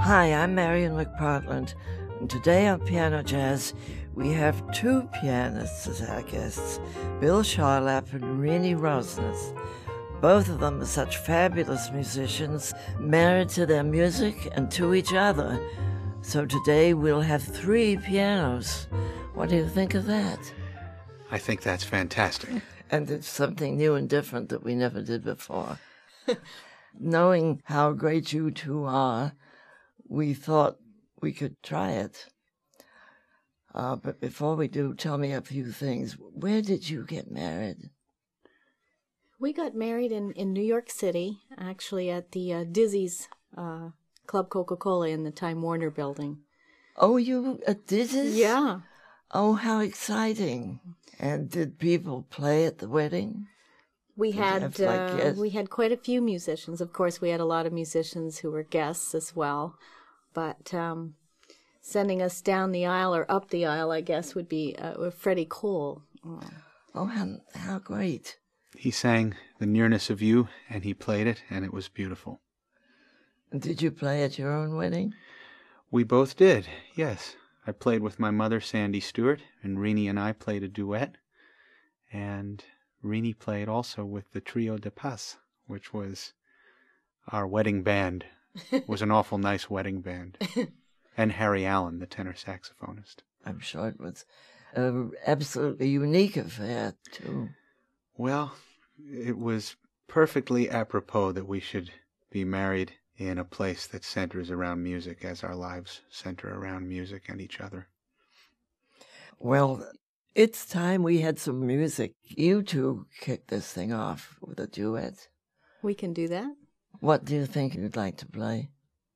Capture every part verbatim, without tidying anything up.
Hi, I'm Marion McPartland, and today on Piano Jazz, we have two pianists as our guests, Bill Charlap and Rennie Rosnes. Both of them are such fabulous musicians, married to their music and to each other. So today we'll have three pianos. What do you think of that? I think that's fantastic. And it's something new and different that we never did before. Knowing how great you two are, we thought we could try it. Uh, but before we do, tell me a few things. Where did you get married? We got married in, in New York City, actually at the uh, Dizzy's uh, Club Coca-Cola in the Time Warner building. Oh, you at Dizzy's? Yeah. Oh, how exciting. And did people play at the wedding? We Did had have, like, uh, guests? we had quite a few musicians. Of course, we had a lot of musicians who were guests as well. But um, sending us down the aisle or up the aisle, I guess, would be uh, Freddie Cole. Oh, Oh, how, how great. He sang The Nearness of You, and he played it, and it was beautiful. And did you play at your own wedding? We both did, yes. I played with my mother, Sandy Stewart, and Rennie and I played a duet. And Rennie played also with the Trio de Paz, which was our wedding band. It was an awful nice wedding band. And Harry Allen, the tenor saxophonist. I'm sure it was an absolutely unique affair, too. Well, it was perfectly apropos that we should be married in a place that centers around music, as our lives center around music and each other. Well, it's time we had some music. You two kick this thing off with a duet. we can do that. What do you think you'd like to play?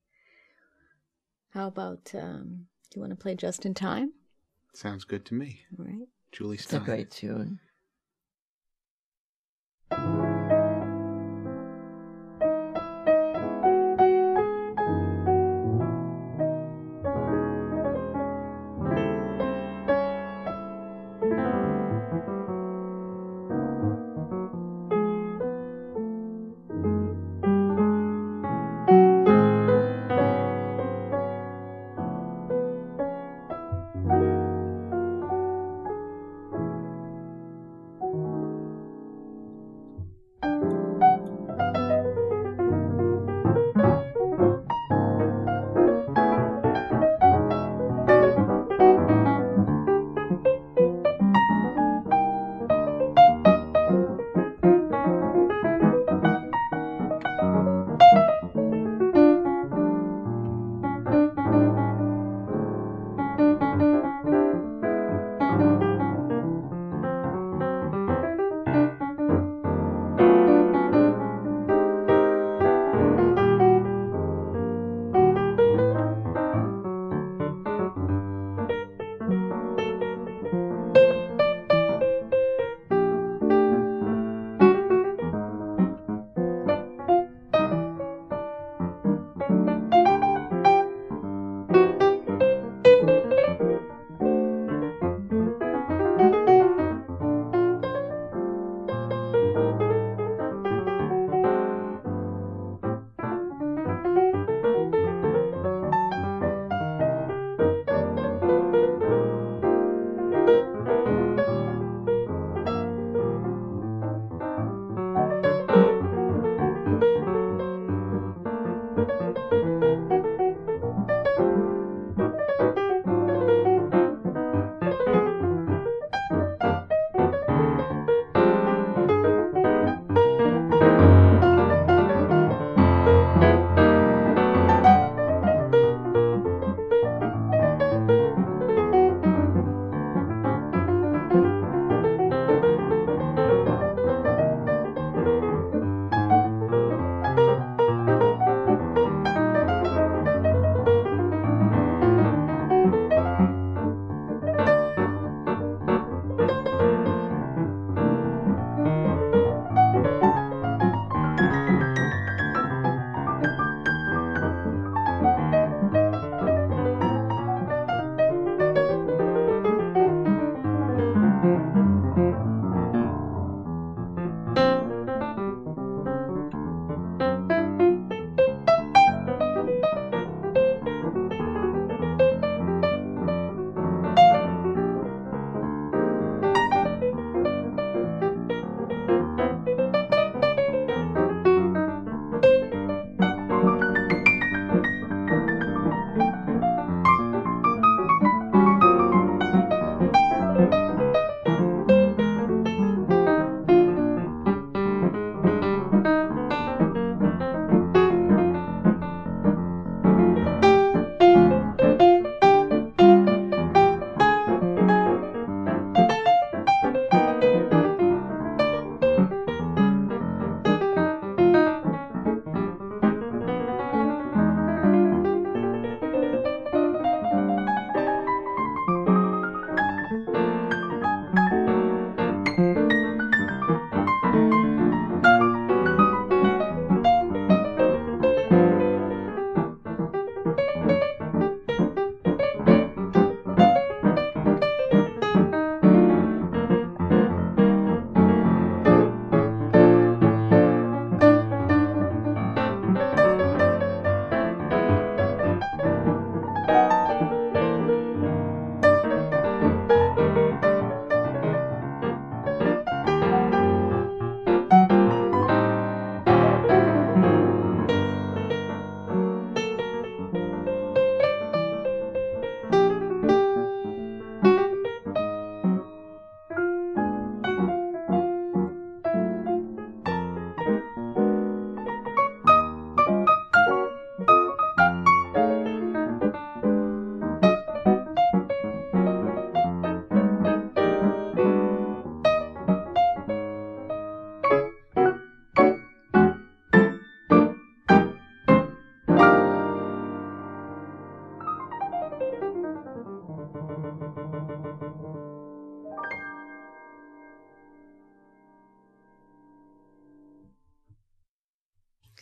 How about, um, do you want to play Just in Time? Sounds good to me. All right. Julie It's a Stein. great tune.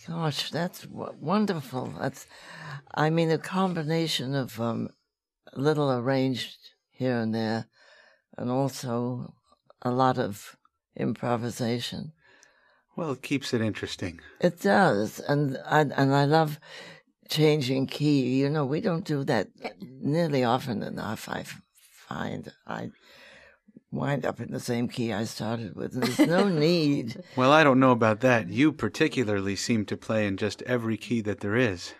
Gosh, that's w- wonderful. That's, I mean, a combination of um, a little arranged here and there, and also a lot of improvisation. Well, it keeps it interesting. It does, and I and I love changing key. You know, we don't do that nearly often enough. I f- find I wind up in the same key I started with. And there's no need. Well, I don't know about that. You particularly seem to play in just every key that there is.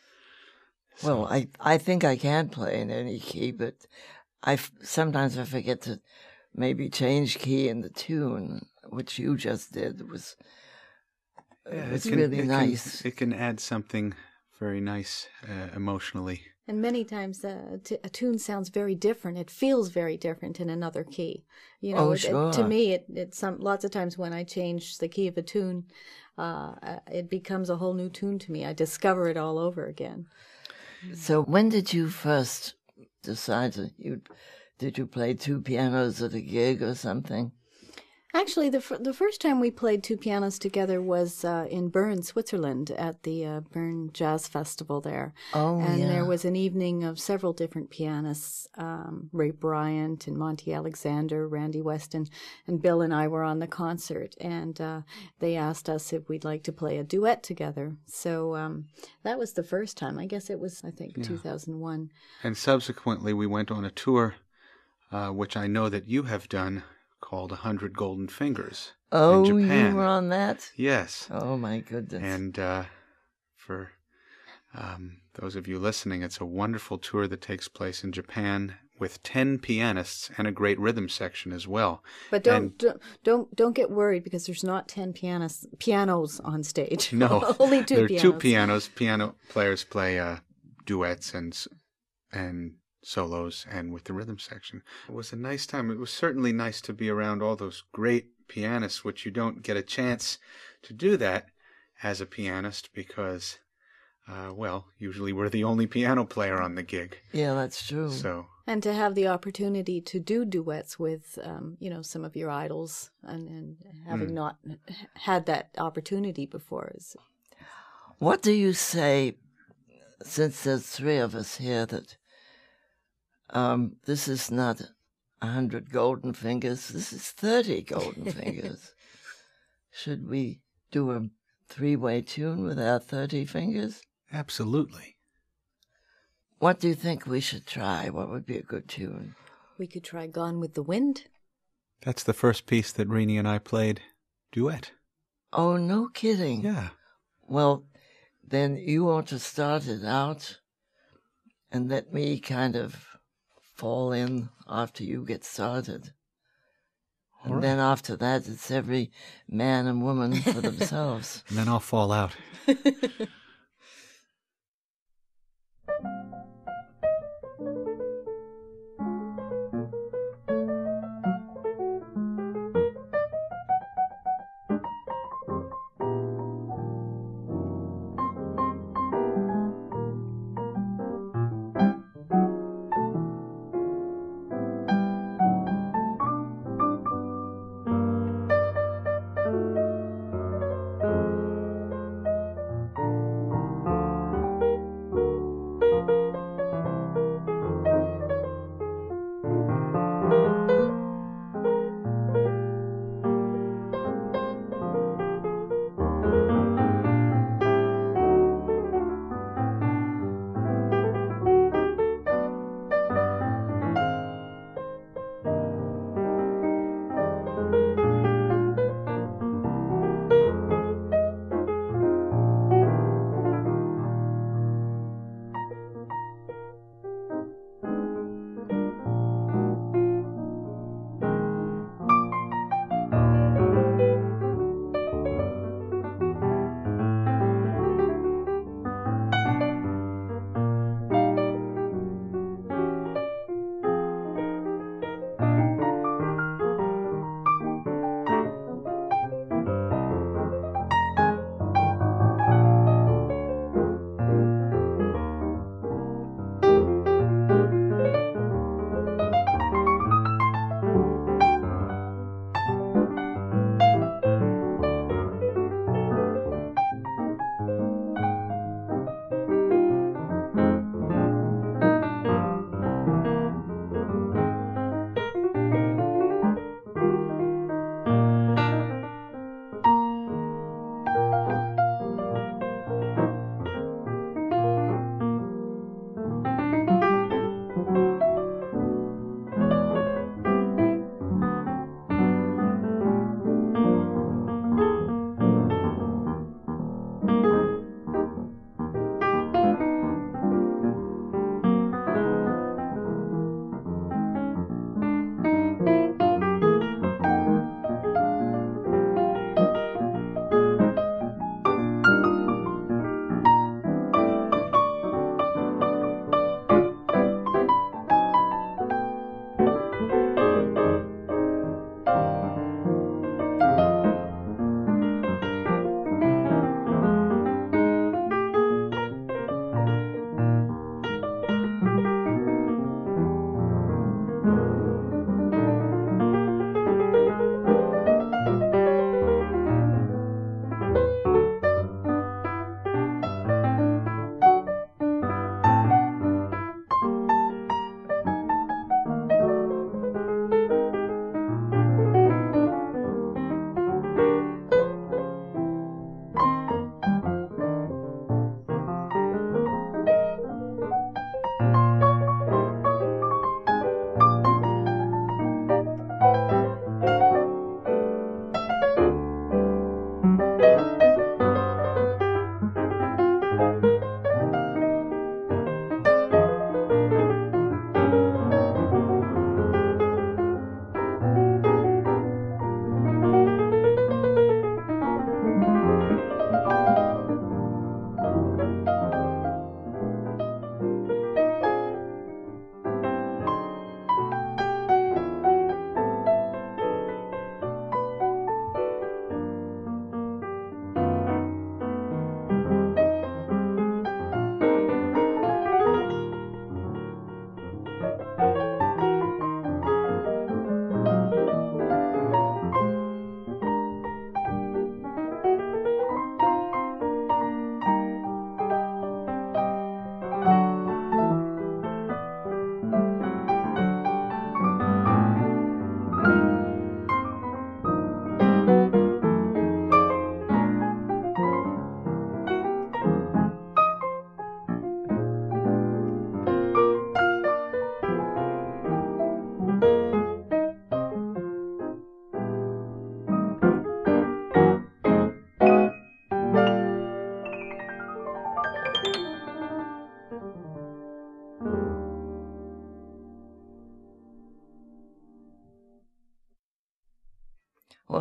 Well, I I think I can play in any key, but I f- sometimes I forget to maybe change key in the tune, which you just did. It was Yeah, it was can- really it nice. Can, it can add something very nice uh, emotionally. And many times uh, t- a tune sounds very different. It feels very different in another key. You know, Oh, it- sure. it, to me, it, it's some lots of times when I change the key of a tune, uh, uh, it becomes a whole new tune to me. I discover it all over again. So when did you first decide to you did you play two pianos at a gig or something? Actually, the f- the first time we played two pianos together was uh, in Bern, Switzerland, at the uh, Bern Jazz Festival there. Oh, and yeah. there was an evening of several different pianists, um, Ray Bryant and Monty Alexander, Randy Weston, and Bill and I were on the concert. And uh, they asked us if we'd like to play a duet together. So um, that was the first time. I guess it was, I think, Yeah. two thousand one. And subsequently, we went on a tour, uh, which I know that you have done, called A Hundred Golden Fingers Oh, in you Japan. were on that? Yes. Oh my goodness. And uh, for um, those of you listening, it's a wonderful tour that takes place in Japan with ten pianists and a great rhythm section as well. But don't, And- don't don't don't get worried because there's not ten pianos pianos on stage. No, only two there are pianos. two pianos. Piano players play uh, duets and s- and solos, and with the rhythm section. It was a nice time. It was certainly nice to be around all those great pianists, which you don't get a chance to do that as a pianist because, uh, well, usually we're the only piano player on the gig. Yeah, that's true. So, And to have the opportunity to do duets with, um, you know, some of your idols, and, and having Mm. not had that opportunity before is What do you say, since there's three of us here, that um, this is not a hundred golden fingers, this is thirty golden fingers. Should we do a three-way tune with our thirty fingers? absolutely. What do you think we should try? What would be a good tune? we could try Gone with the Wind. That's the first piece that Rini and I played duet. Oh, no kidding. Yeah. Well, then you ought to start it out and let me kind of fall in after you get started. All And right. then after that, it's every man and woman for themselves. And then I'll fall out.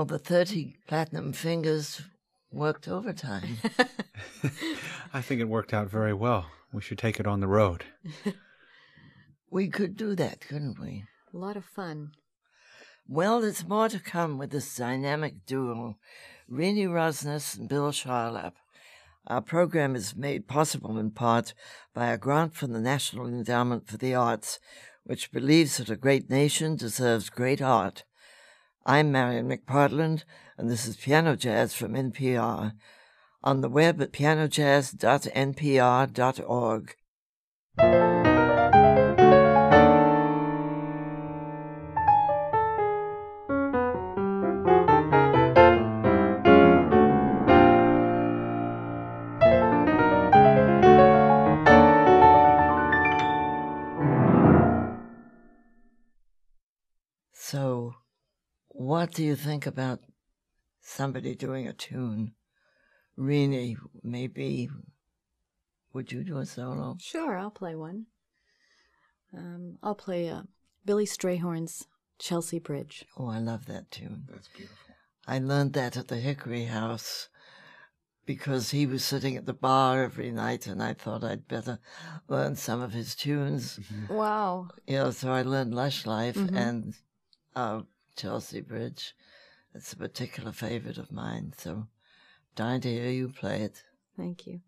Well, the thirty platinum fingers worked overtime. I think it worked out very well. We should take it on the road. We could do that, couldn't we? A lot of fun. Well, there's more to come with this dynamic duo, Rennie Rosnes and Bill Charlap. Our program is made possible in part by a grant from the National Endowment for the Arts, which believes that a great nation deserves great art. I'm Marion McPartland, and this is Piano Jazz from N P R. On the web at piano jazz dot n p r dot org. So, what do you think about somebody doing a tune? Rennie, maybe, would you do a solo? Sure, I'll play one. Um, I'll play uh, Billy Strayhorn's Chelsea Bridge. Oh, I love that tune. That's beautiful. I learned that at the Hickory House because he was sitting at the bar every night, and I thought I'd better learn some of his tunes. Mm-hmm. Wow. You know, so I learned Lush Life Mm-hmm. and uh, Chelsea Bridge. It's a particular favorite of mine, so dying to hear you play it. Thank you.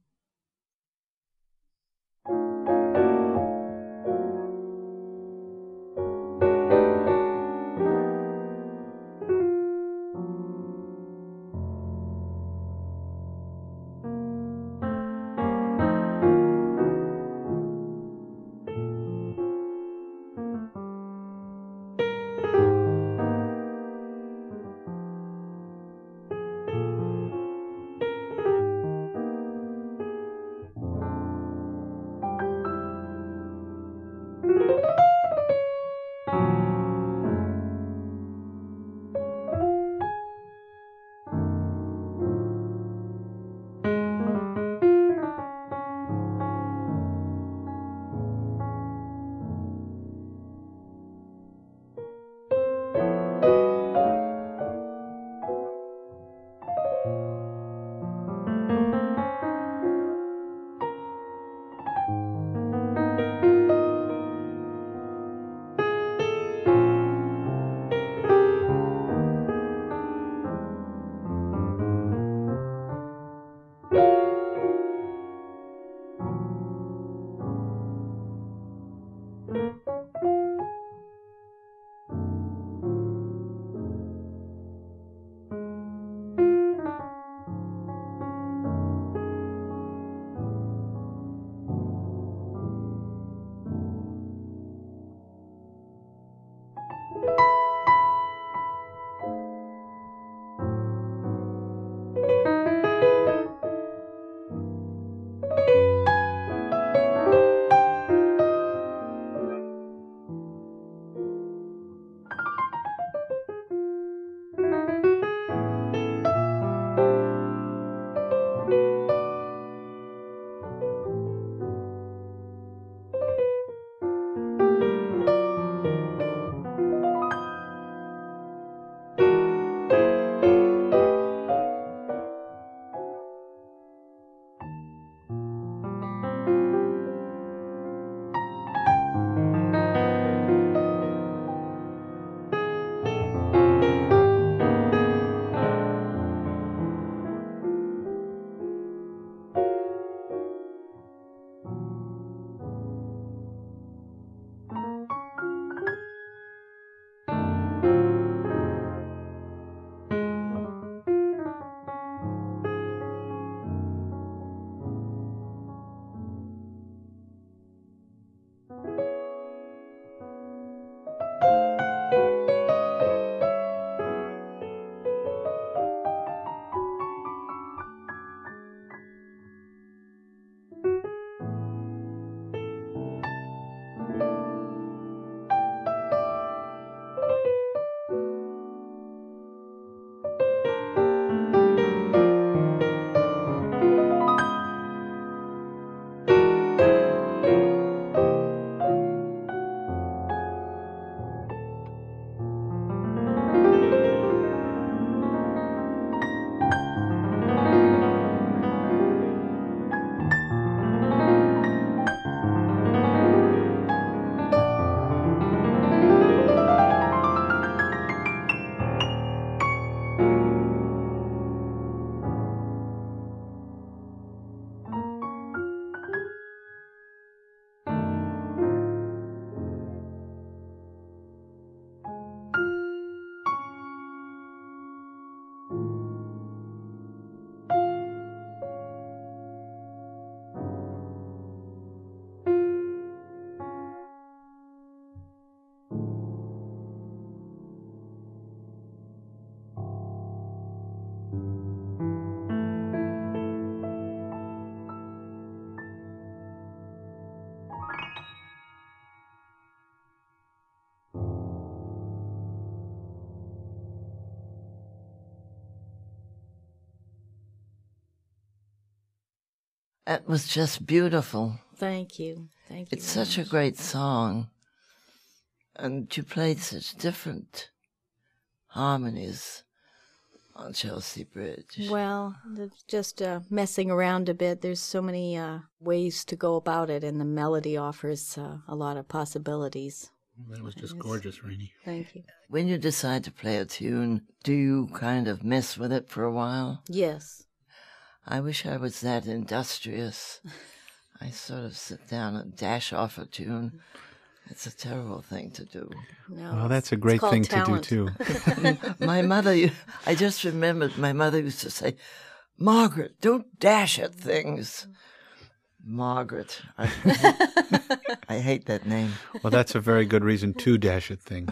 That was just beautiful. Thank you. Thank you. It's such a great song. And you played such different harmonies on Chelsea Bridge. Well, just uh, messing around a bit. There's so many uh, ways to go about it, and the melody offers uh, a lot of possibilities. Well, that was just gorgeous, Rainey. Thank you. When you decide to play a tune, do you kind of mess with it for a while? Yes. I wish I was that industrious. I sort of sit down and dash off a tune. It's a terrible thing to do. No, Well, that's a great thing talent. to do, too. My mother, I just remembered my mother used to say, Margaret, don't dash at things. Margaret. I, I hate that name. Well, that's a very good reason to dash at things.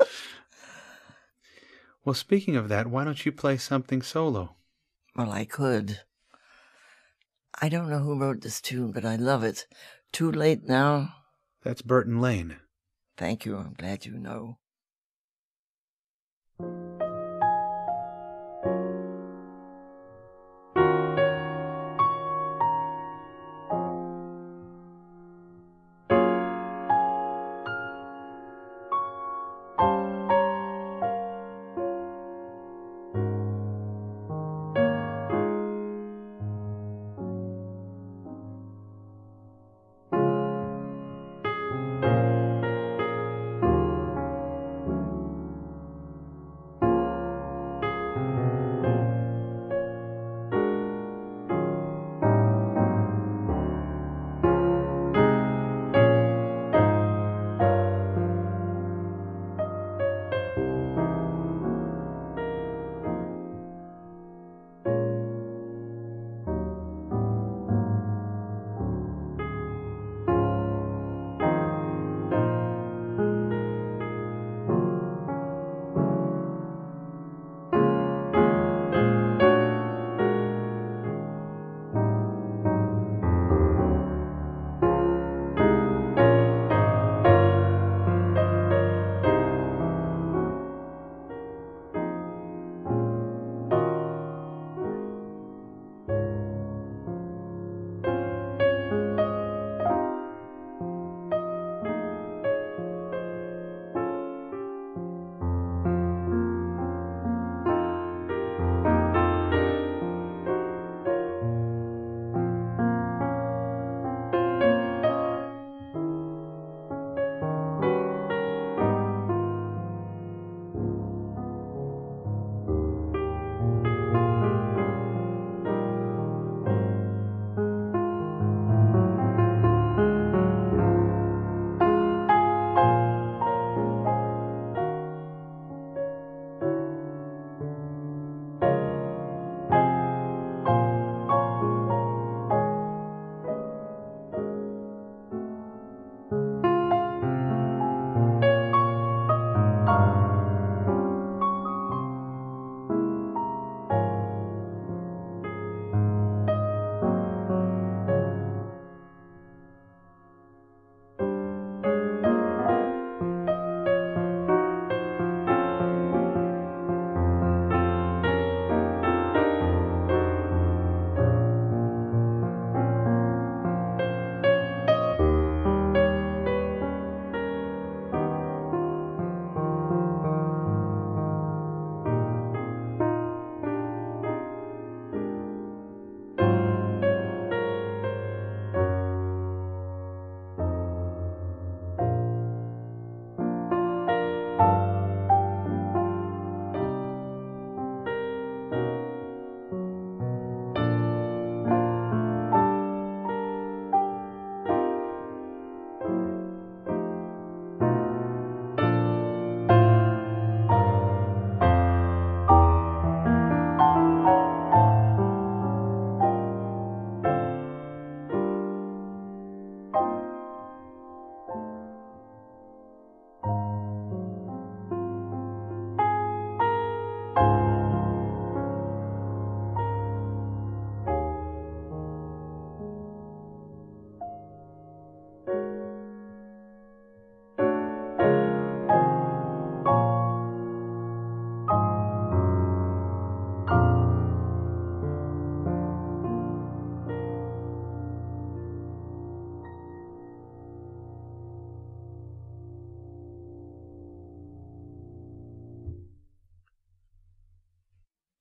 Well, speaking of that, why don't you play something solo? Well, I could. I don't know who wrote this tune, but I love it. Too Late Now? That's Burton Lane. Thank you. I'm glad you know.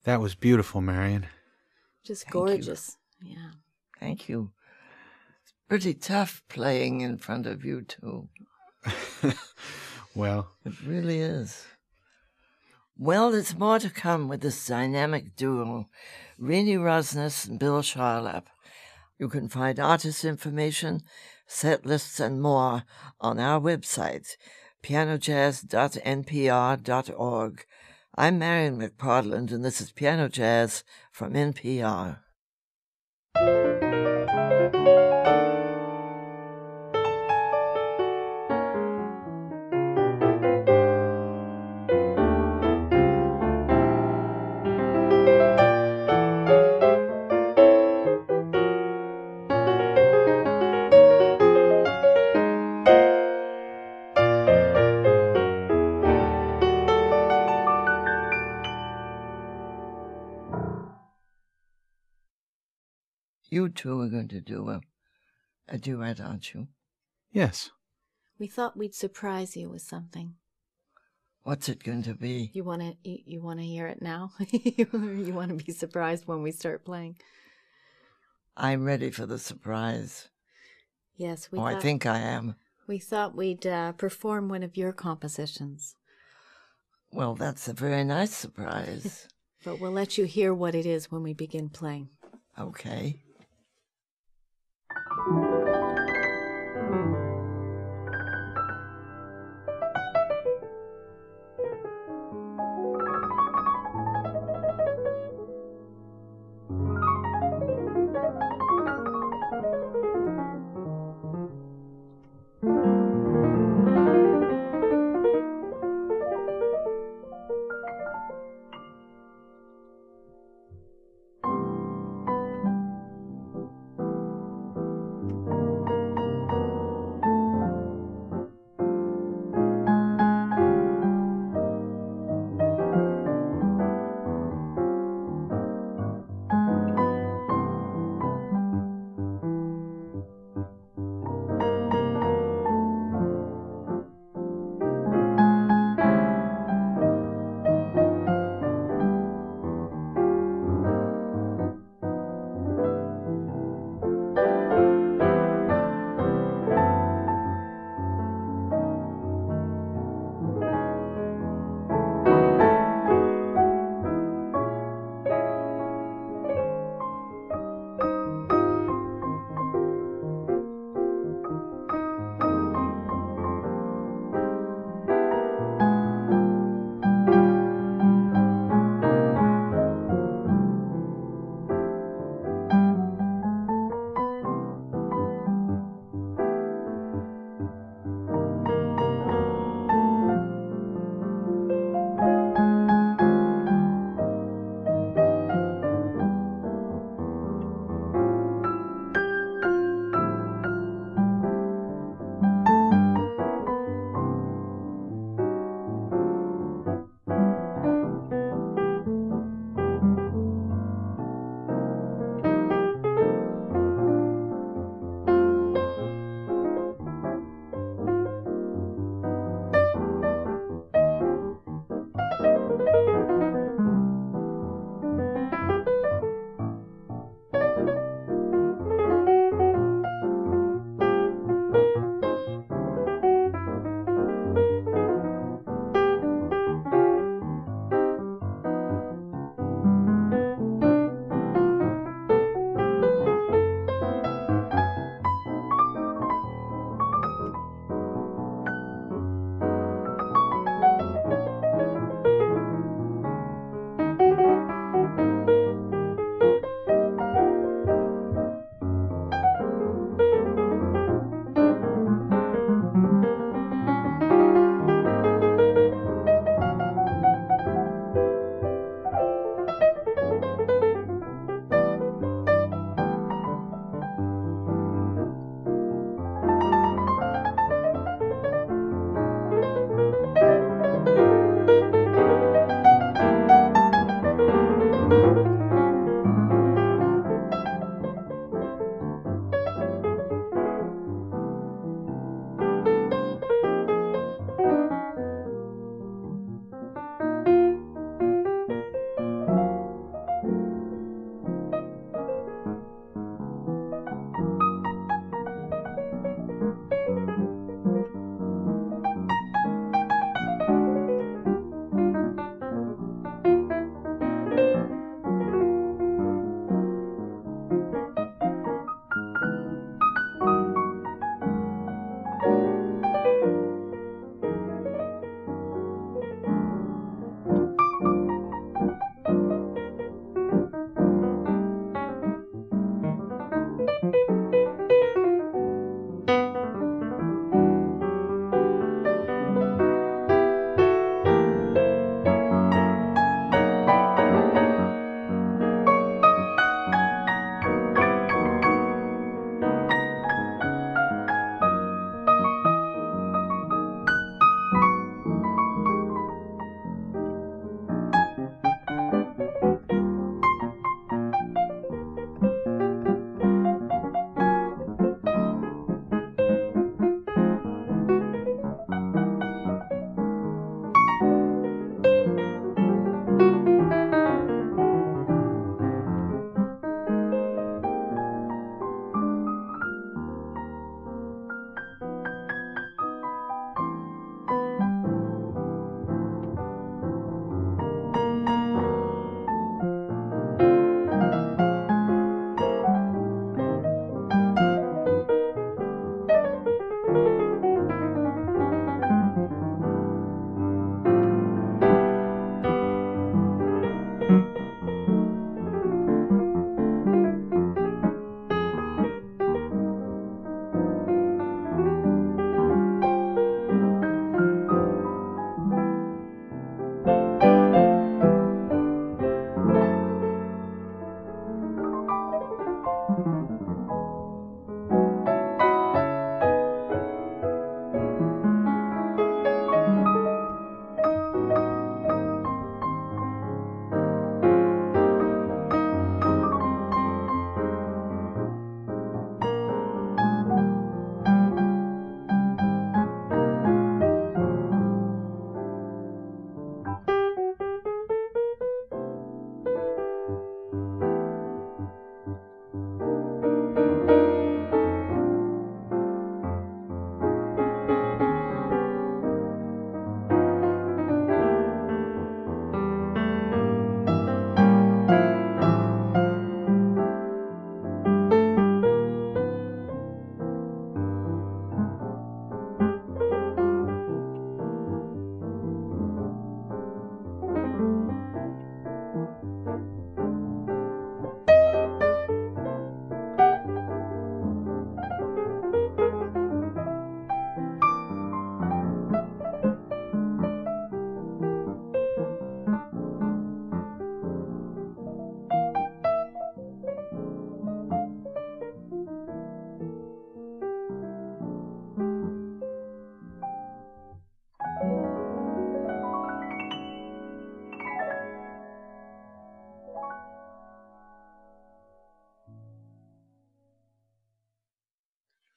That was beautiful, Marion. Just Thank you. gorgeous. Yeah. Thank you. It's pretty tough playing in front of you two. Well, It really is. Well, there's more to come with this dynamic duo, Rennie Rosnes and Bill Charlap. You can find artist information, set lists, and more on our website, piano jazz dot n p r dot org. I'm Marion McPartland, and this is Piano Jazz from N P R. You two are going to do a, a duet, aren't you? yes. We thought we'd surprise you with something. What's it going to be? You want to you, you want to hear it now? You want to be surprised when we start playing? I'm ready for the surprise. Yes, we Oh, thought, I think I am. we thought we'd uh, perform one of your compositions. Well, that's a very nice surprise. But we'll let you hear what it is when we begin playing. Okay.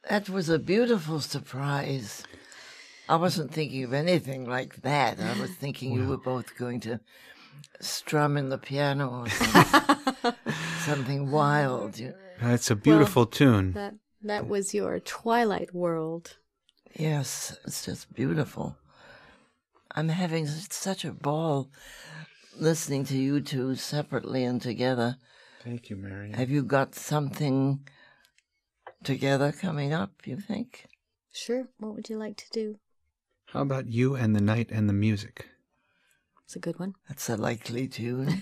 That was a beautiful surprise. I wasn't thinking of anything like that. I was thinking well. you were both going to strum in the piano or something, something wild. It's a beautiful well, tune. That that was your Twilight World. Yes, it's just beautiful. I'm having such a ball listening to you two separately and together. Thank you, Marian. Have you got something together coming up, you think? Sure. What would you like to do? How about You and the Night and the Music? It's a good one. That's a likely tune.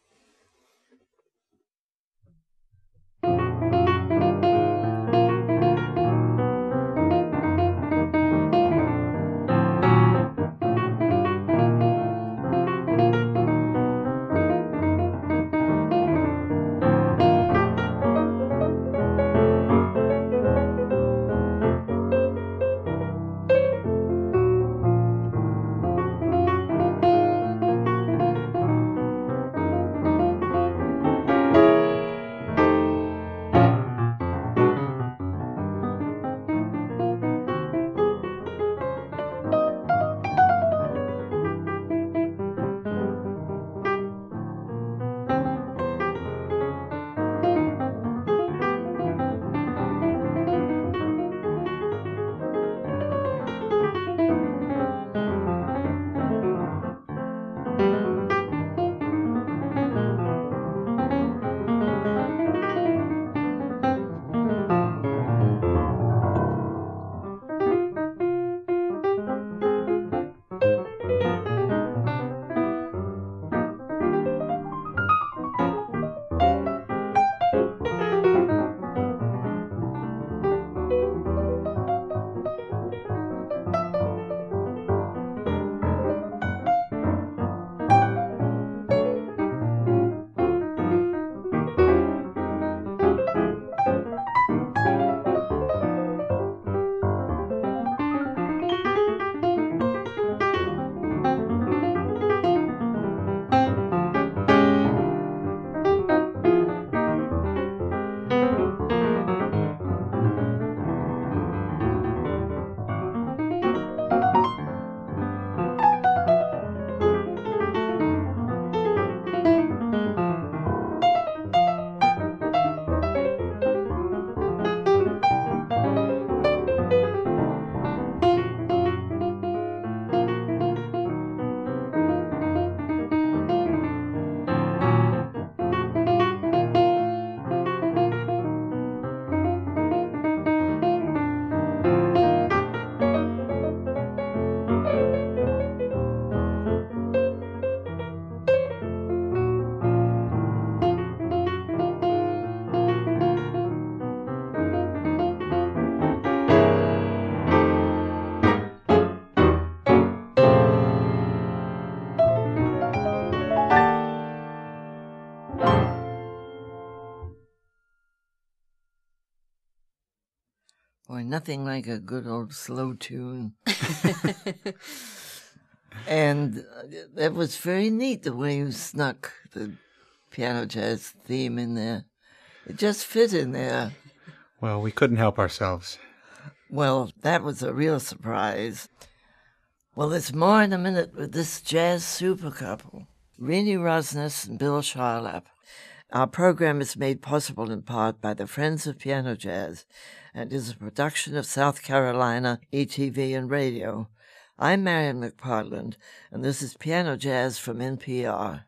Boy, nothing like a good old slow tune. And it was very neat the way you snuck the piano jazz theme in there. It just fit in there. Well, we couldn't help ourselves. Well, that was a real surprise. Well, there's more in a minute with this jazz super couple, Rennie Rosnes and Bill Charlap. Our program is made possible in part by the Friends of Piano Jazz and is a production of South Carolina E T V and Radio. I'm Marian McPartland, and this is Piano Jazz from N P R.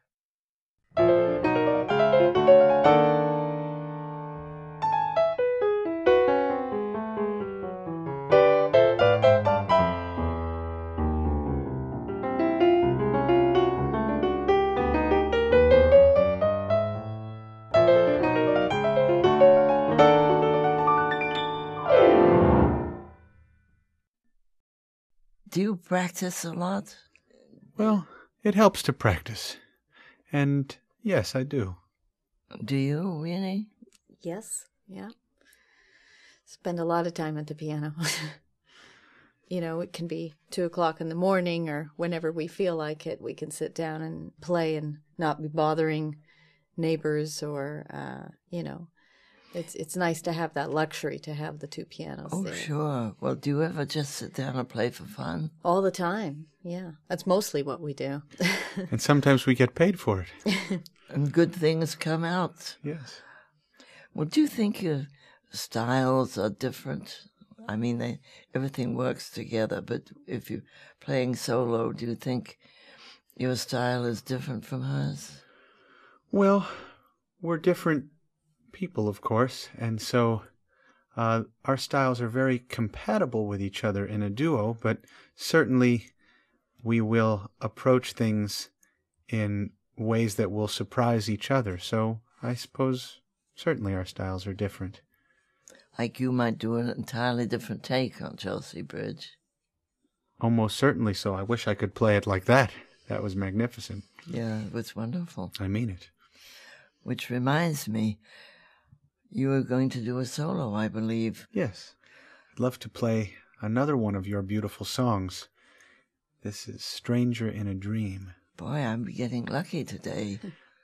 Do you practice a lot? Well, it helps to practice. And yes, I do. Do you, Rennie? Yes, yeah. Spend a lot of time at the piano. You know, it can be two o'clock in the morning or whenever we feel like it, we can sit down and play and not be bothering neighbors or, uh, you know, It's it's nice to have that luxury to have the two pianos Oh, there. sure. Well, do you ever just sit down and play for fun? All the time, yeah. That's mostly what we do. And sometimes we get paid for it. And good things come out. Yes. Well, do you think your styles are different? I mean, they, everything works together, but if you're playing solo, do you think your style is different from hers? Well, we're different people, of course, and so uh, our styles are very compatible with each other in a duo, but certainly we will approach things in ways that will surprise each other. So I suppose certainly our styles are different. Like you might do an entirely different take on Chelsea Bridge. Almost certainly so. I wish I could play it like that. That was magnificent. Yeah, it was wonderful. I mean it. Which reminds me, you were going to do a solo, I believe. Yes. I'd love to play another one of your beautiful songs. This is Stranger in a Dream. Boy, I'm getting lucky today.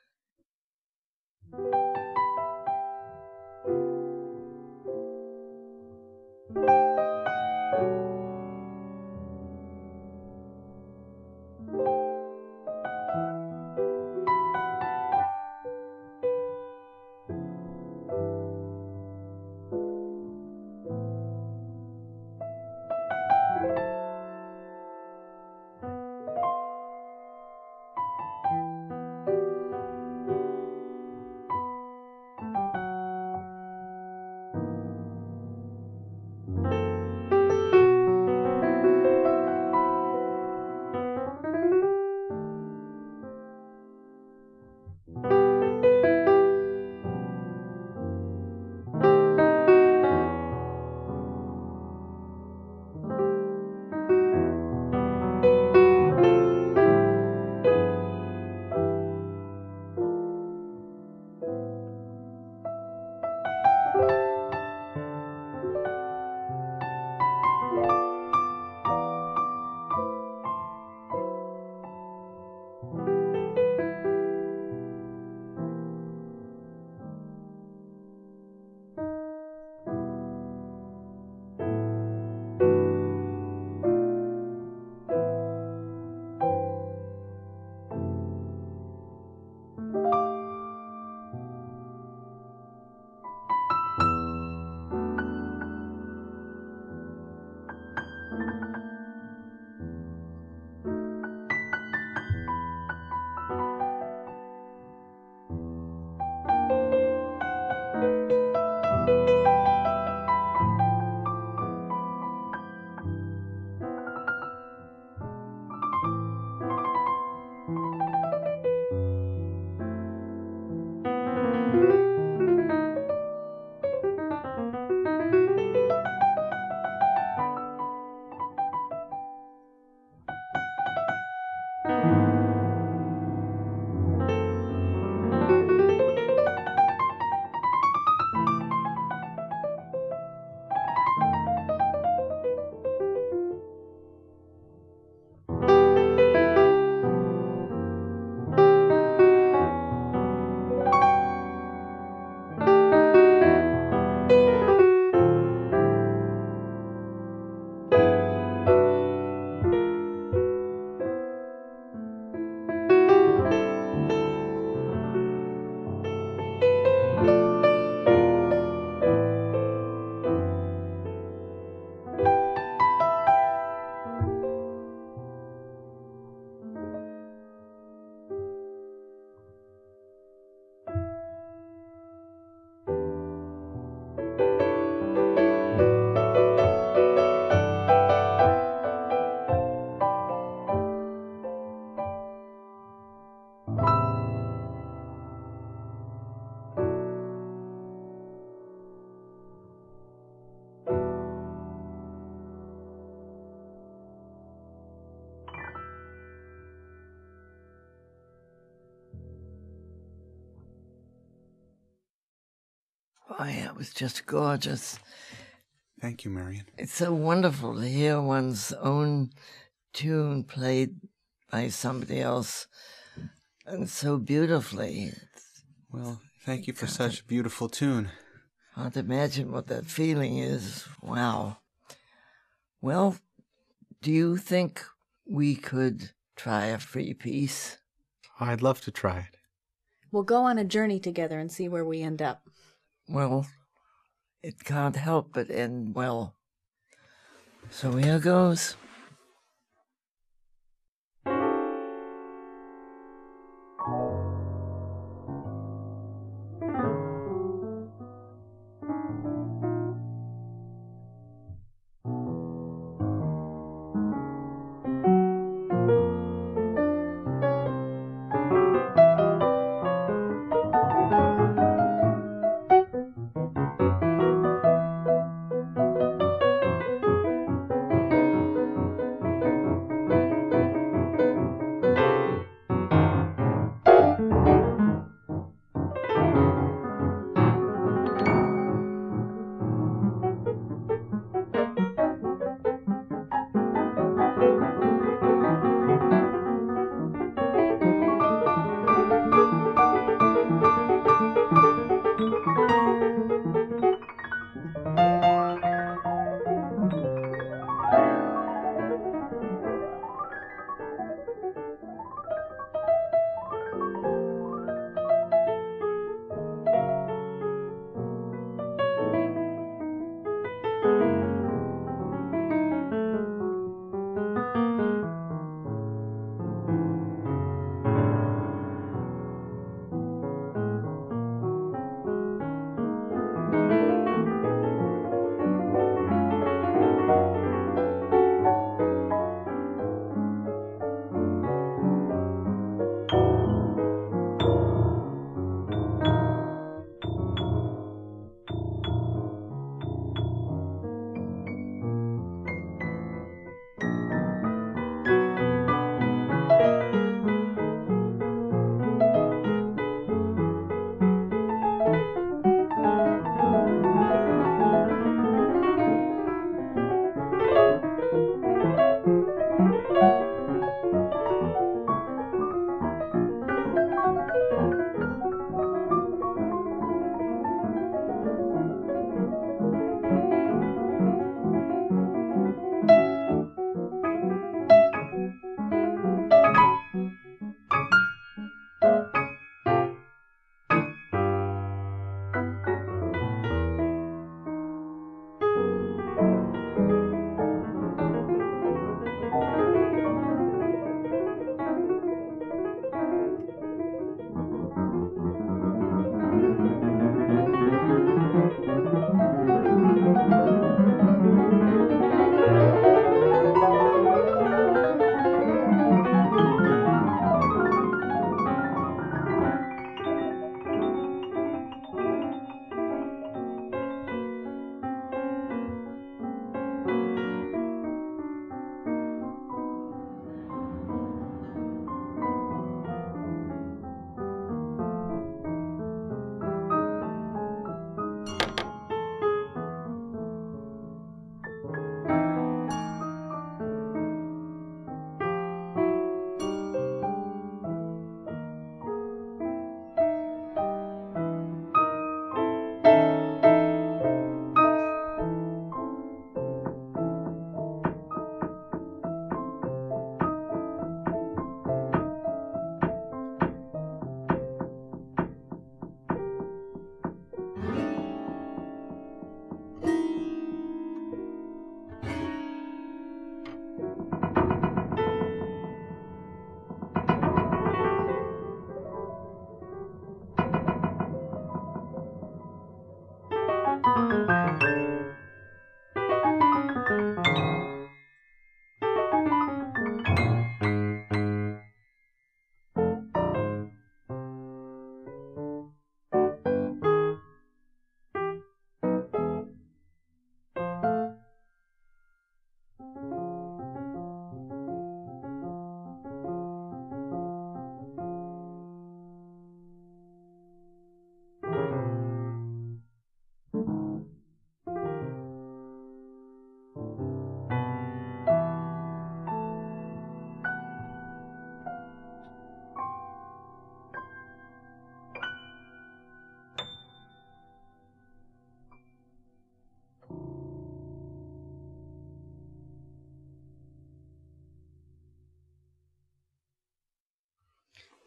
Boy, it was just gorgeous. Thank you, Marion. It's so wonderful to hear one's own tune played by somebody else, and so beautifully. Well, thank you for such a beautiful tune. Can't imagine what that feeling is. Wow. Well, do you think we could try a free piece? I'd love to try it. We'll go on a journey together and see where we end up. Well, it can't help but end well. So here goes.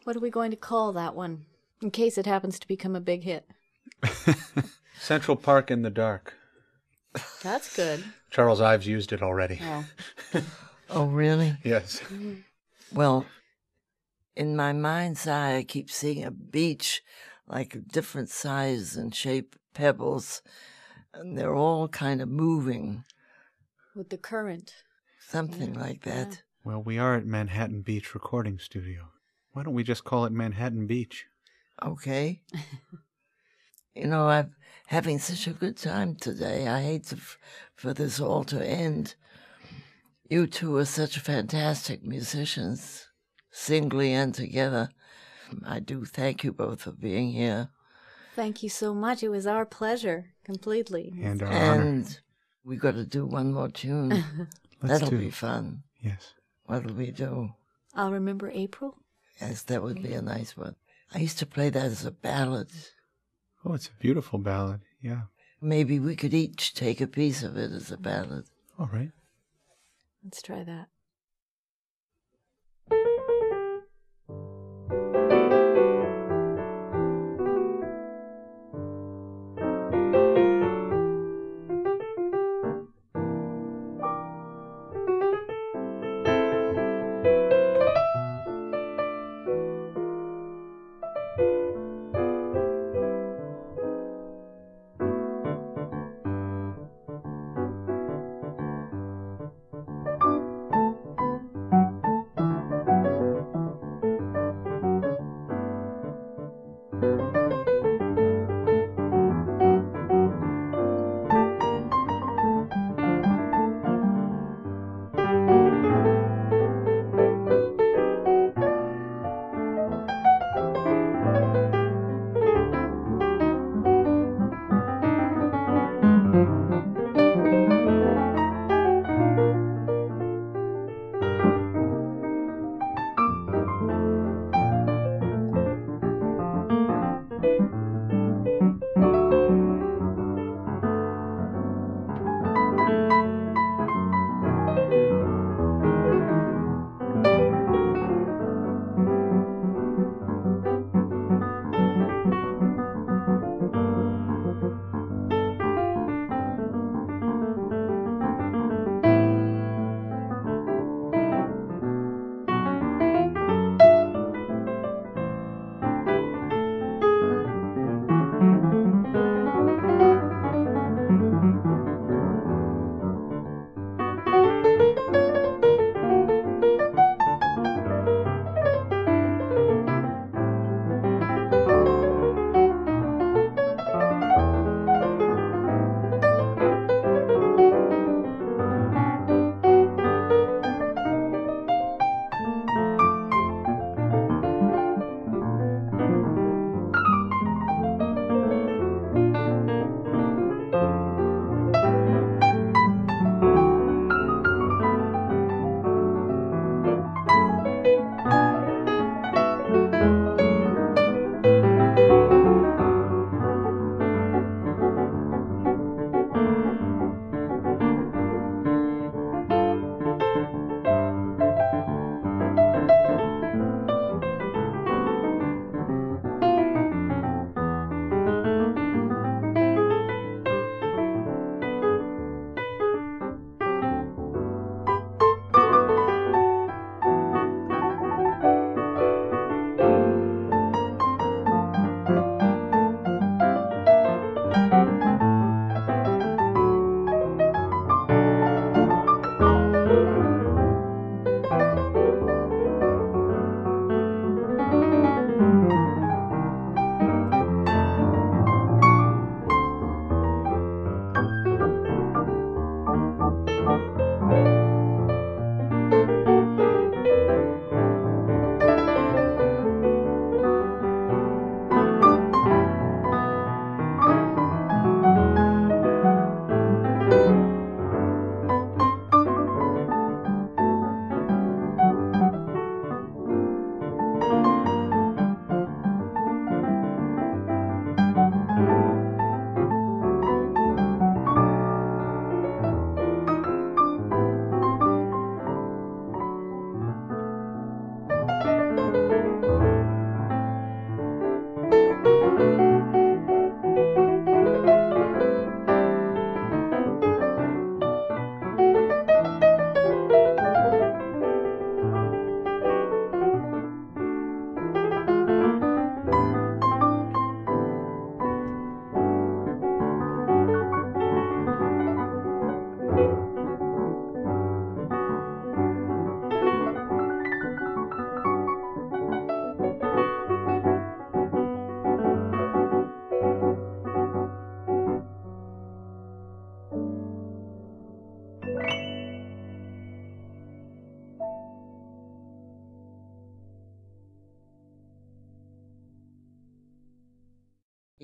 What are we going to call that one, in case it happens to become a big hit? Central Park in the Dark. That's good. Charles Ives used it already. Oh. Oh, really? Yes. Well, in my mind's eye, I keep seeing a beach, like different size and shape pebbles, and they're all kind of moving, With the current. something like that. Well, we are at Manhattan Beach Recording Studio. Why don't we just call it Manhattan Beach? Okay. You know, I'm having such a good time today. I hate to, for this all to end. You two are such fantastic musicians, singly and together. I do thank you both for being here. Thank you so much. It was our pleasure, completely. And our honor. And we got to do one more tune. Let's That'll do. be fun. Yes. What'll we do? I'll remember April. Yes, that would be a nice one. I used to play that as a ballad. Oh, it's a beautiful ballad. Yeah. Maybe we could each take a piece of it as a ballad. All right. Let's try that.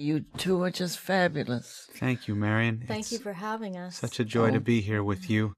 You two are just fabulous. Thank you, Marion. Thank It's you for having us. such a joy Oh. to be here with you.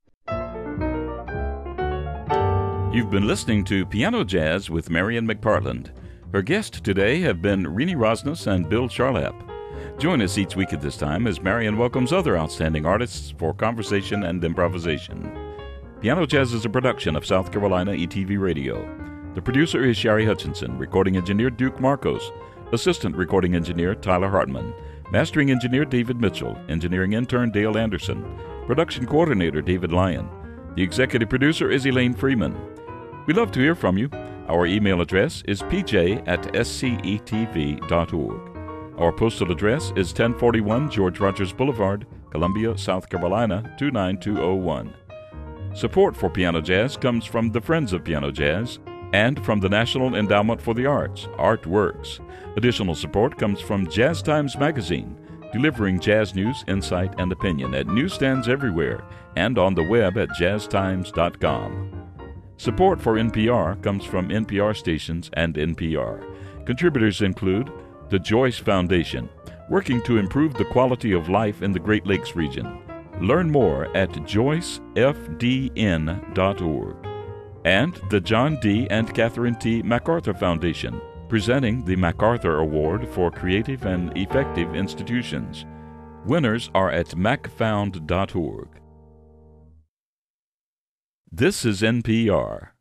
You've been listening to Piano Jazz with Marion McPartland. Her guests today have been Renee Rosnes and Bill Charlap. Join us each week at this time as Marion welcomes other outstanding artists for conversation and improvisation. Piano Jazz is a production of South Carolina E T V Radio. The producer is Sherry Hutchinson, recording engineer Duke Marcos, assistant recording engineer Tyler Hartman, mastering engineer David Mitchell, engineering intern Dale Anderson, production coordinator David Lyon. The executive producer is Elaine Freeman. We'd love to hear from you. Our email address is p j at s c e t v dot org. Our postal address is ten forty-one George Rogers Boulevard, Columbia, South Carolina, two nine two oh one. Support for Piano Jazz comes from the Friends of Piano Jazz and from the National Endowment for the Arts, Artworks. Additional support comes from Jazz Times Magazine, delivering jazz news, insight, and opinion at newsstands everywhere and on the web at jazz times dot com. Support for N P R comes from N P R stations and N P R. Contributors include the Joyce Foundation, working to improve the quality of life in the Great Lakes region. Learn more at joyce f d n dot org. And the John D. and Catherine T. MacArthur Foundation, presenting the MacArthur Award for Creative and Effective Institutions. Winners are at mac found dot org. This is N P R.